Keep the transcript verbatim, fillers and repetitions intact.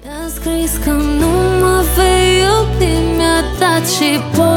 Mi-a scris că nu mă vei iubi, mi-a dat și